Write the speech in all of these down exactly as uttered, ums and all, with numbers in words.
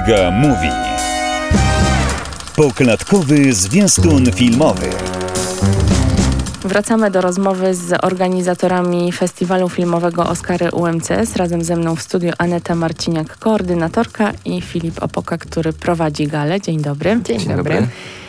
Iga Mówi. Poklatkowy zwiastun filmowy. Wracamy do rozmowy z organizatorami festiwalu filmowego Oscary U M C S. Razem ze mną w studiu Aneta Marciniak, koordynatorka, i Filip Opoka, który prowadzi galę. Dzień dobry. Dzień, Dzień dobry. dobry.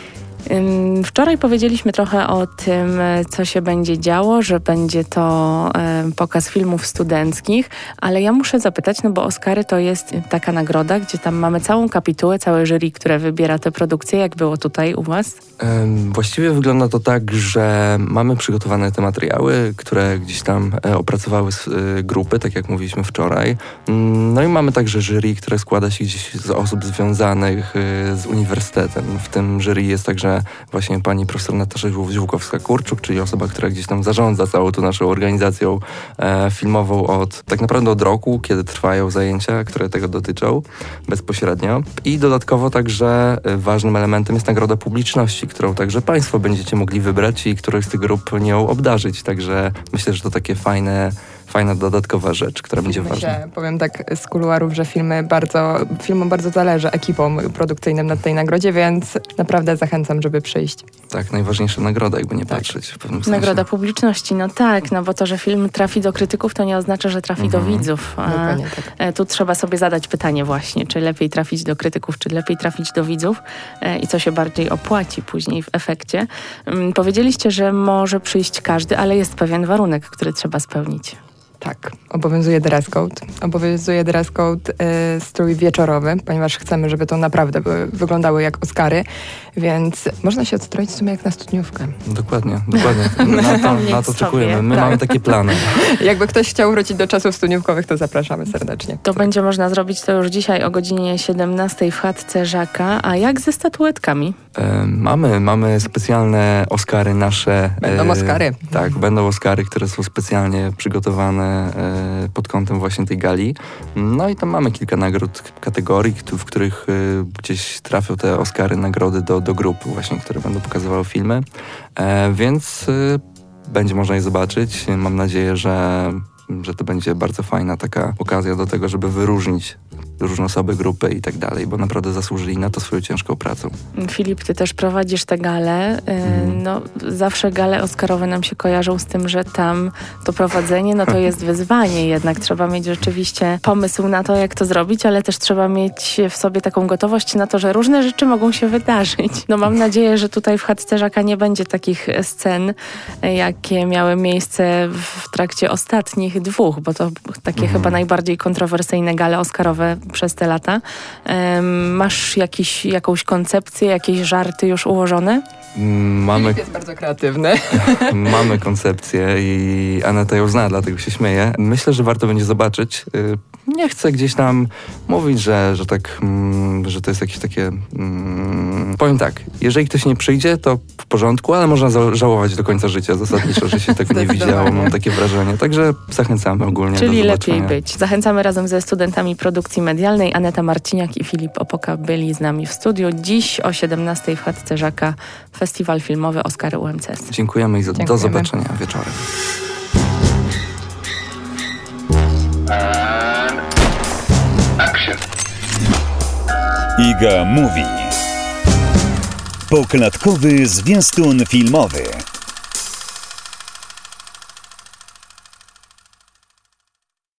Wczoraj powiedzieliśmy trochę o tym, co się będzie działo, że będzie to pokaz filmów studenckich, ale ja muszę zapytać, no bo Oscary to jest taka nagroda, gdzie tam mamy całą kapitułę, całe jury, które wybiera te produkcje. Jak było tutaj u was? Właściwie wygląda to tak, że mamy przygotowane te materiały, które gdzieś tam opracowały grupy, tak jak mówiliśmy wczoraj. No i mamy także jury, które składa się gdzieś z osób związanych z uniwersytetem. W tym jury jest także właśnie pani profesor Natasza Ziółkowska-Kurczuk, czyli osoba, która gdzieś tam zarządza całą tą naszą organizacją e, filmową od tak naprawdę od roku, kiedy trwają zajęcia, które tego dotyczą bezpośrednio. I dodatkowo także ważnym elementem jest nagroda publiczności, którą także państwo będziecie mogli wybrać i których z tych grup nią obdarzyć. Także myślę, że to takie fajne Fajna dodatkowa rzecz, która będzie Myślę, ważna. Powiem tak z kuluarów, że filmy bardzo, filmom bardzo zależy ekipom produkcyjnym na tej nagrodzie, więc naprawdę zachęcam, żeby przyjść. Tak, najważniejsza nagroda, jakby nie tak. patrzeć w pewnym sensie. Nagroda publiczności, no tak, no bo to, że film trafi do krytyków, to nie oznacza, że trafi mhm. do widzów. A tak. Tu trzeba sobie zadać pytanie właśnie, czy lepiej trafić do krytyków, czy lepiej trafić do widzów i co się bardziej opłaci później w efekcie. Powiedzieliście, że może przyjść każdy, ale jest pewien warunek, który trzeba spełnić. Tak, obowiązuje dress code. Obowiązuje dress code y, strój wieczorowy, ponieważ chcemy, żeby to naprawdę by, wyglądały jak Oscary, więc można się odstroić w sumie jak na studniówkę. Dokładnie, dokładnie. Na to, na to czekujemy. My tak. mamy takie plany. Jakby ktoś chciał wrócić do czasów studniówkowych, to zapraszamy serdecznie. To tak. będzie można zrobić to już dzisiaj o godzinie siedemnastej w chatce Żaka. A jak ze statuetkami? E, mamy, mamy specjalne Oscary nasze. Będą e, Oscary. Tak, będą Oscary, które są specjalnie przygotowane pod kątem właśnie tej gali. No i tam mamy kilka nagród, kategorii, w których gdzieś trafią te Oscary, nagrody do, do grup właśnie, które będą pokazywały filmy. Więc będzie można je zobaczyć. Mam nadzieję, że, że to będzie bardzo fajna taka okazja do tego, żeby wyróżnić różne osoby, grupy i tak dalej, bo naprawdę zasłużyli na to swoją ciężką pracą. Filip, ty też prowadzisz te gale. Mm. No, zawsze gale oscarowe nam się kojarzą z tym, że tam to prowadzenie, no to jest wyzwanie jednak. Trzeba mieć rzeczywiście pomysł na to, jak to zrobić, ale też trzeba mieć w sobie taką gotowość na to, że różne rzeczy mogą się wydarzyć. No mam nadzieję, że tutaj w chatce Żaka nie będzie takich scen, jakie miały miejsce w trakcie ostatnich dwóch, bo to takie mm. chyba najbardziej kontrowersyjne gale oscarowe przez te lata. Um, masz jakiś, jakąś koncepcję, jakieś żarty już ułożone? Mamy, Filip jest bardzo kreatywny. Mamy koncepcję i Aneta ją zna, dlatego się śmieje. Myślę, że warto będzie zobaczyć. Nie chcę gdzieś tam mówić, że, że, tak, mm, że to jest jakieś takie... Mm, powiem tak, jeżeli ktoś nie przyjdzie, to w porządku, ale można za- żałować do końca życia zasadniczo, że się tego nie widziało. Mam takie wrażenie. Także zachęcamy ogólnie Czyli do lepiej być. Zachęcamy razem ze studentami produkcji medialnej. Aneta Marciniak i Filip Opoka byli z nami w studiu. Dziś o siedemnastej w chatce Żaka festiwal filmowy Oscary U M C S. Dziękujemy i do zobaczenia wieczorem. Iga Mówi. Poklatkowy zwiastun filmowy.